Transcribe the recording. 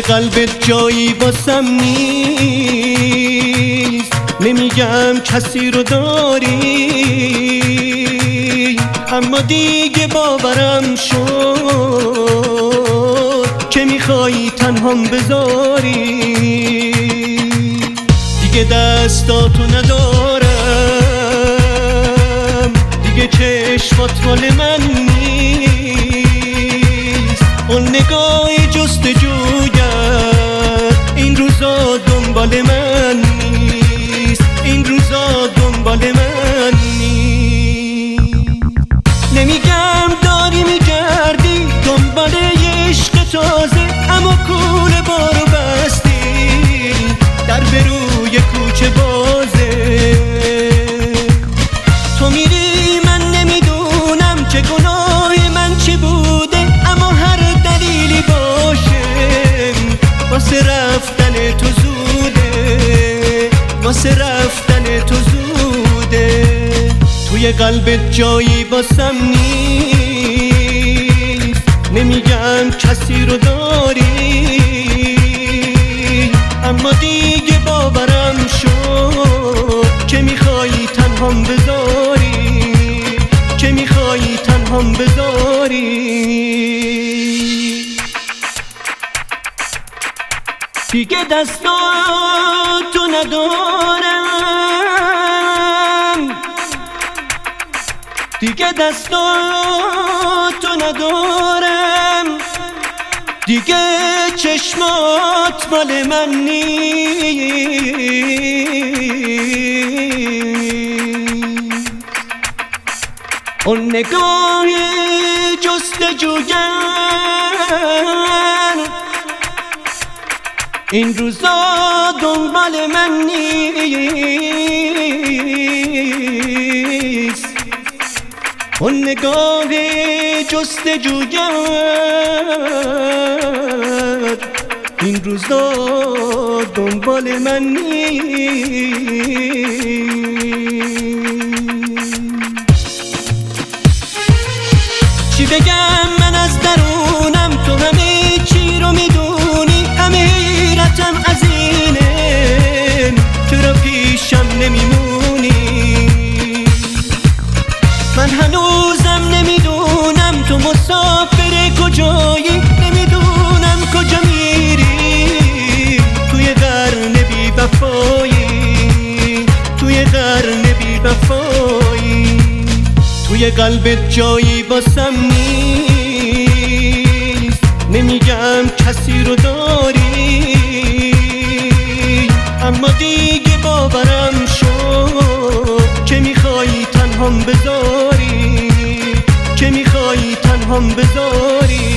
قلبت جایی واسم نیست، نمیگم کسی رو داری، اما دیگه باورم شد که میخوایی تنهام بذاری. دیگه دستاتو ندارم، دیگه چشمات مال من نیست، اون نگاه جستجویت این روزا دنبال من نیست، این روزا دنبال من نیست. نمیگم داری میگردی دنبال یه عشق تازه، اما کوله بارو بستی در بروی کوچه بازه. تو میری من نمیدونم که گناه من چی بوده، اما هر دلیلی باشه واسه رفتن تو زوده، واسه رفتن تو زوده. توی قلبت جایی واسم نیست، نمیگم کسی رو داری، اما دیگه باورم شد که میخوایی تنهام بذاری، که میخوایی تنهام بذاری. دیگه دستاتو ندارم، دیگه دستاتو ندارم، دیگه چشمات مال من نیست، اون نگاه جستجوگر این روزا دنبال من نیست، اون نگاه جستجوگر این روزا دنبال من نیست. چی بگم من از درونم، تو همه چی رو میدونی، همه حیرتم از اینه چرا پیشم نمیمونی. من هنوزم نمیدونم تو مسافر کجایی، نمیدونم کجا میری، توی قرن بی وفایی، توی قرن بی وفایی. توی قلبت جایی واسم نیست، نمیگم کسی رو داری، اما دیگه باورم شد که میخوایی تنهام بذاری، که میخوایی تنهام بذاری.